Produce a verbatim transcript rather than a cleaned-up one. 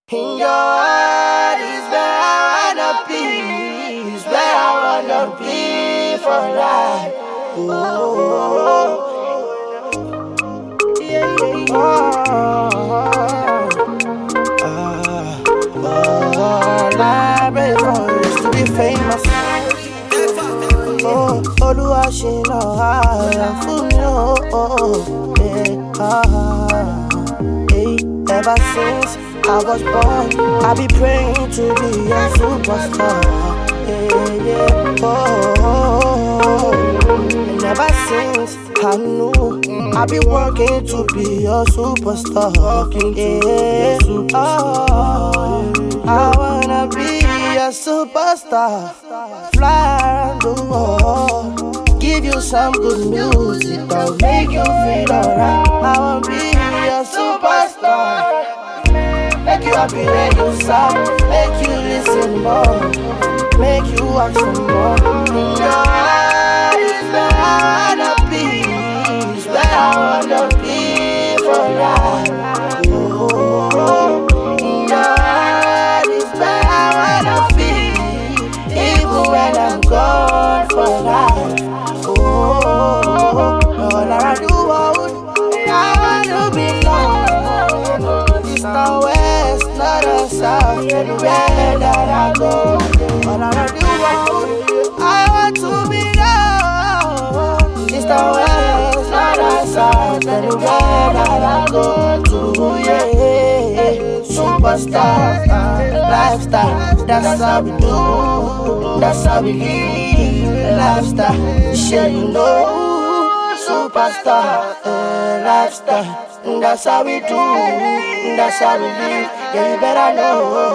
In your heart is where I wanna be, is where I wanna be for life. Oh, yeah, yeah, yeah. Oh, oh, I pray for us to be famous. Oh, Oluwashina, I feel no, oh, yeah, ah, hey, ever since I was born, I be praying to be a superstar. Yeah, yeah, oh, oh, oh. And ever since I knew, I be working to be a superstar. Yeah, oh, I wanna be a superstar. Fly around the world, give you some good music that'll make you feel alright. I wanna be a superstar. Make you happy when you sad, make you listen more, make you ask for more. In your heart is where I wanna be, is where I wanna be for life. Oh, oh, oh. In your heart is where I wanna be, even when I'm gone for life. Oh, oh, oh, oh. All I do, I wanna be loved. It's not west, not the south, anywhere that I go. All I do, I want to be loved. It's the west, not the south, anywhere that I go to. Yeah, superstar, lifestyle, that's how we do, that's how we live. Lifestyle, share you know, superstar, uh, lifestyle. That's how we do, that's how we live. Yeah, you better know.